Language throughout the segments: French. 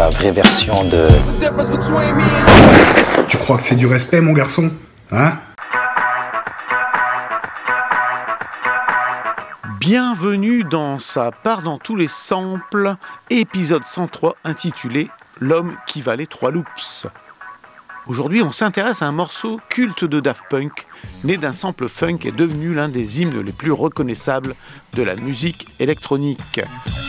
la vraie version de... Tu crois que c'est du respect, mon garçon? Hein? Bienvenue dans Ça part dans tous les samples, épisode 103 intitulé L'homme qui valait 3 loops. Aujourd'hui, on s'intéresse à un morceau culte de Daft Punk, né d'un sample funk et devenu l'un des hymnes les plus reconnaissables de la musique électronique.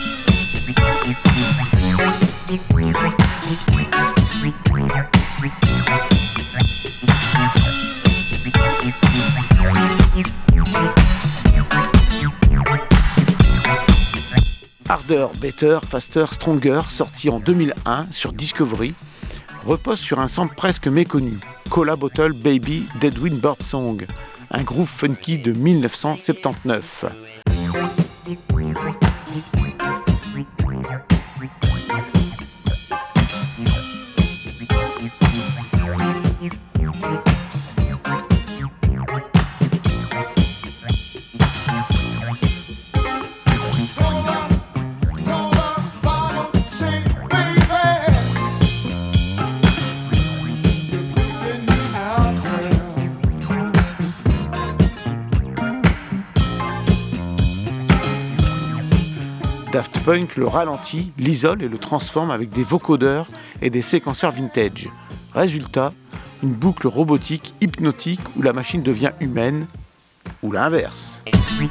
Harder, Better, Faster, Stronger, sorti en 2001 sur Discovery, repose sur un sample presque méconnu, Cola Bottle Baby Deadwind Birdsong, un groove funky de 1979. Daft Punk le ralentit, l'isole et le transforme avec des vocodeurs et des séquenceurs vintage. Résultat, une boucle robotique hypnotique où la machine devient humaine, ou l'inverse.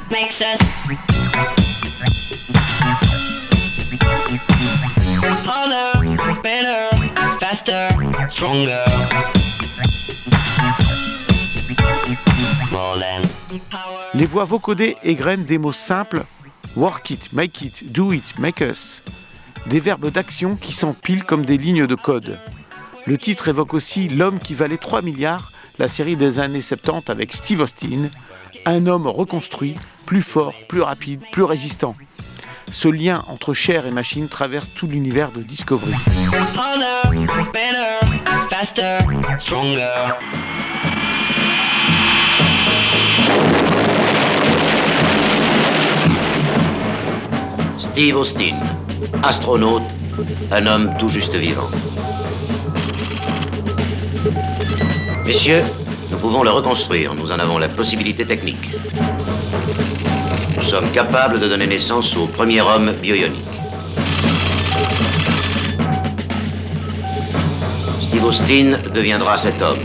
Les voix vocodées égrènent des mots simples: work it, make it, do it, make us. Des verbes d'action qui s'empilent comme des lignes de code. Le titre évoque aussi L'homme qui valait 3 milliards, la série des années 70 avec Steve Austin, un homme reconstruit, plus fort, plus rapide, plus résistant. Ce lien entre chair et machine traverse tout l'univers de Discovery. Harder, better, faster, stronger. Steve Austin, astronaute, un homme tout juste vivant. Messieurs, nous pouvons le reconstruire, nous en avons la possibilité technique. Nous sommes capables de donner naissance au premier homme bioionique. Steve Austin deviendra cet homme.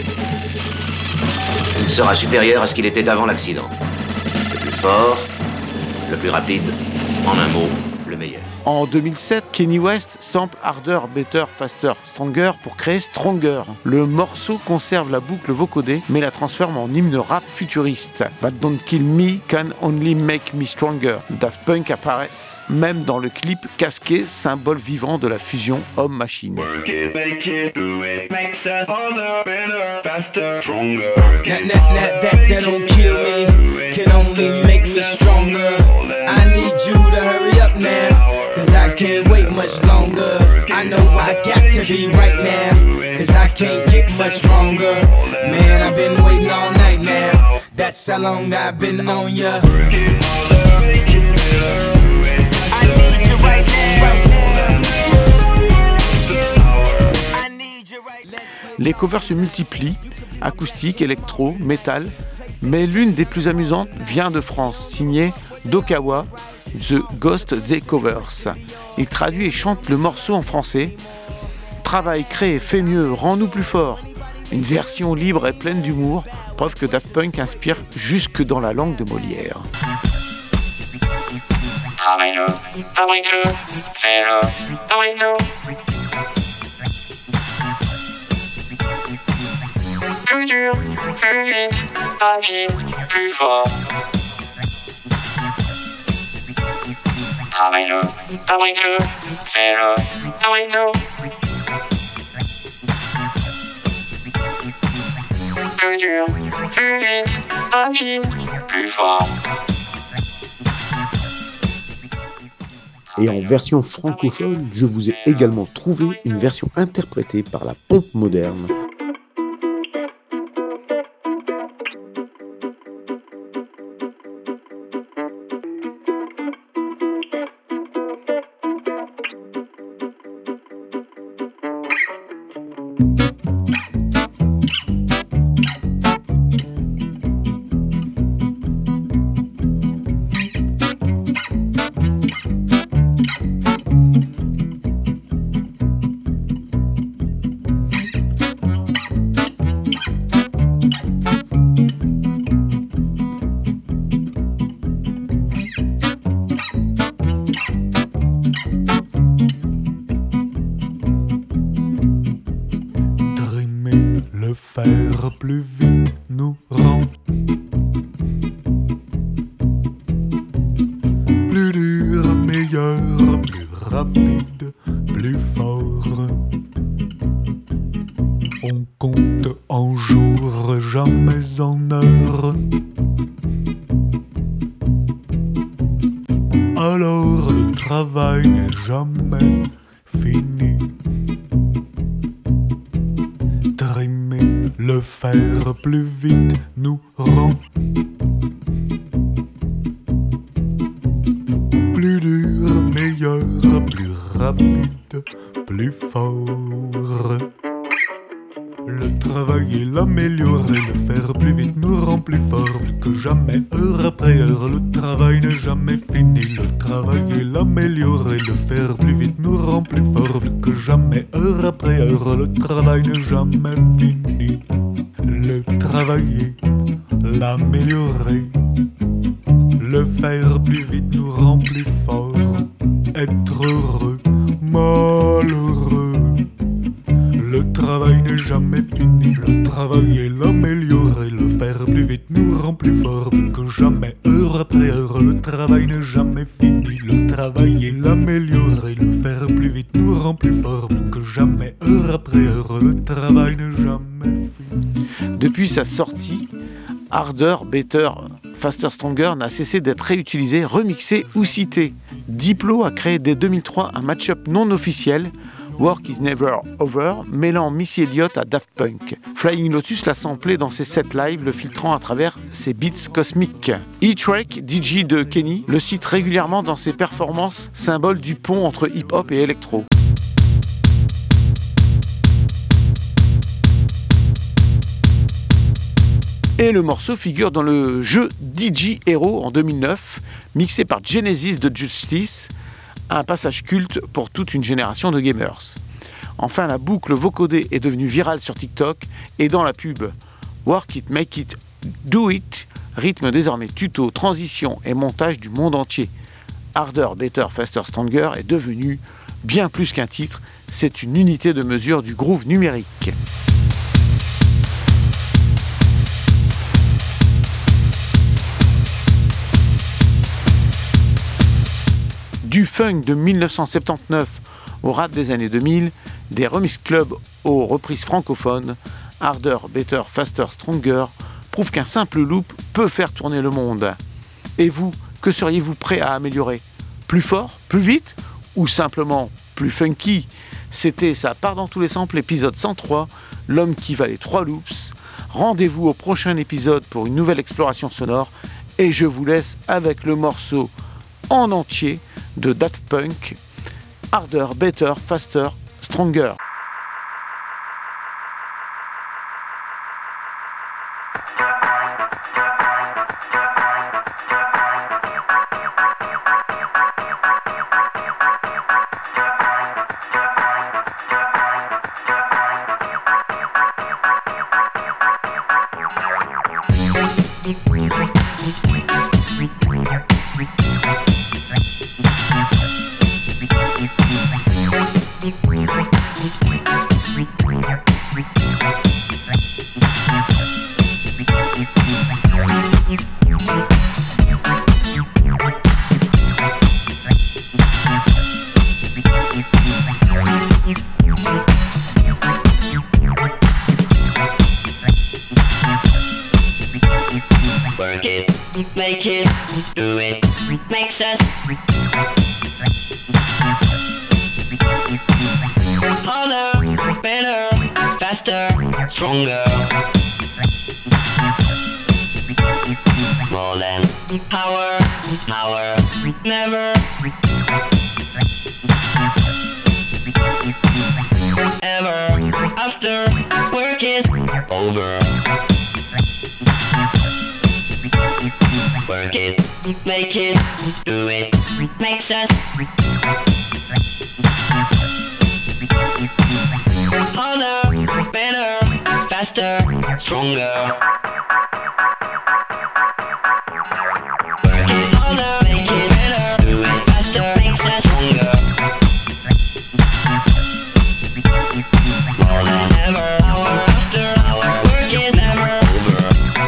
Il sera supérieur à ce qu'il était avant l'accident. Le plus fort, le plus rapide, en un mot, le meilleur. En 2007, Kanye West sample Harder, Better, Faster, Stronger pour créer Stronger. Le morceau conserve la boucle vocodée mais la transforme en hymne rap futuriste. That Don't Kill Me Can Only Make Me Stronger. Daft Punk apparaissent même dans le clip casqué, symbole vivant de la fusion homme-machine. Work it, make it, do it, makes us harder, better, faster, stronger. That don't kill me, can only make us stronger. I need you to hurry up now, cause I can't wait much longer. I know I got to be right now, cause I can't get much stronger. Man, I've been waiting all night now, that's how long I've been on ya. Les covers se multiplient, acoustique, électro, métal, mais l'une des plus amusantes vient de France, signée Dokawa, The Ghost des Covers. Il traduit et chante le morceau en français. Travail, crée, fait mieux, rends-nous plus forts. Une version libre et pleine d'humour, preuve que Daft Punk inspire jusque dans la langue de Molière. Plus dur, plus vite, rapide, plus fort. Travaille-le, fabrique-le, fais-le, fabrique-le. Plus dur, plus vite, rapide, plus fort. Et en version francophone, je vous ai également trouvé une version interprétée par la pompe moderne. Faire plus vite nous rend plus dur, meilleur, plus rapide, plus fort. On compte en jours, jamais en heures. Alors le travail n'est jamais fini. Le faire plus vite nous rend plus dur, meilleur, plus rapide, plus fort. Le travailler, l'améliorer, le faire plus vite nous rend plus fort, plus que jamais, heure après heure. Le travail n'est jamais fini. Le travailler, l'améliorer, le faire plus vite nous rend plus fort, plus que jamais, heure après heure. Le travail n'est jamais fini. Le travailler, l'améliorer, le faire plus vite nous rend plus fort. Être heureux, malheureux. Le travail n'est jamais fini. Le travailler, l'améliorer, le faire plus vite nous rend plus fort, plus que jamais, heure après heure. Le travail n'est jamais fini. Le travailler, l'améliorer, le faire plus vite nous rend plus fort, plus que jamais, heure après heure. Le travail n'est jamais fini. Depuis sa sortie, Harder, Better, Faster, Stronger n'a cessé d'être réutilisé, remixé ou cité. Diplo a créé dès 2003 un match-up non officiel, Work is Never Over, mêlant Missy Elliott à Daft Punk. Flying Lotus l'a samplé dans ses sets live, le filtrant à travers ses beats cosmiques. E-Track, DJ de Kenny, le cite régulièrement dans ses performances, symbole du pont entre hip-hop et électro. Et le morceau figure dans le jeu DJ Hero en 2009, mixé par Genesis de Justice, un passage culte pour toute une génération de gamers. Enfin, la boucle vocodée est devenue virale sur TikTok et dans la pub. Work it, make it, do it, rythme désormais tuto, transition et montage du monde entier. Harder, Better, Faster, Stronger est devenu bien plus qu'un titre, c'est une unité de mesure du groove numérique. Du funk de 1979 au rap des années 2000, des remix clubs aux reprises francophones, Harder, Better, Faster, Stronger prouvent qu'un simple loop peut faire tourner le monde. Et vous, que seriez-vous prêt à améliorer ? Plus fort, plus vite ou simplement plus funky ? C'était Ça part dans tous les samples, épisode 103, l'homme qui valait 3 loops. Rendez-vous au prochain épisode pour une nouvelle exploration sonore et je vous laisse avec le morceau en entier de Daft Punk, Harder, Better, Faster, Stronger. Work it, make it, do it, makes us harder, better, faster, stronger. More than power, power, never, ever, after. over. Work it, make it, do it, makes us harder, better, faster, stronger. Work it harder, make it better, do it faster, makes us stronger. More than ever, hour after hour, work is never over.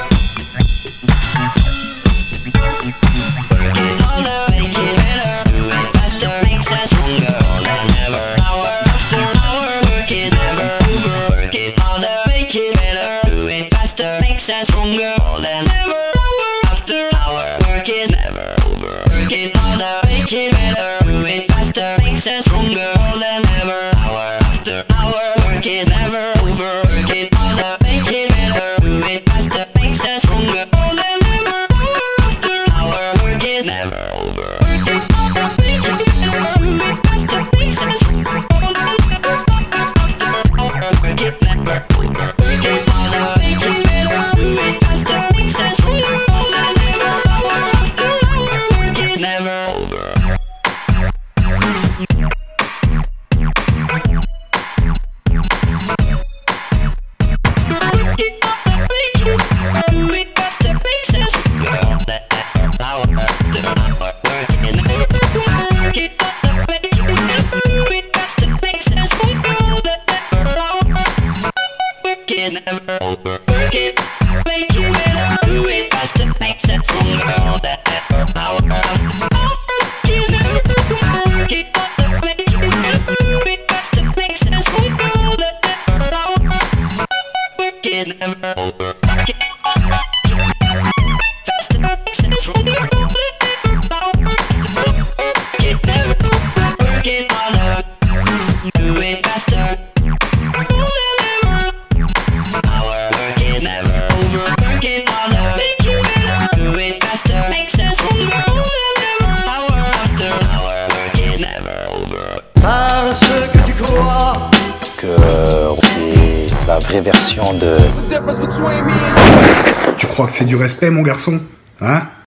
Work it harder, make it better, do it faster, makes us stronger. More than ever, hour after hour, work is never over. Work it harder, make it better, do it faster, makes us stronger. More than ever, hour after hour, work is never over. Work it harder, make it better, do it faster, makes us stronger. More than ever, hour after hour, work is never over. Work it harder, make it better, do it faster, makes us stronger. More than ever, hour after hour, work is never over. Work it harder, make it better, do it faster, makes us stronger. More than ever, hour after hour, work is never over. Work it harder, make it better, do it faster, makes us stronger. More than ever, hour after hour, work is never over. Never over. Work it, make it better, do it faster, makes it stronger. All that ever power is never over. Work it, make it better, do it faster, makes it stronger. All that ever power, work is never over. Work it faster, makes it stronger. All that ever power, work it never over. Work it harder, do it faster. Parce que tu crois que c'est la vraie version de... Tu crois que c'est du respect, mon garçon? Hein?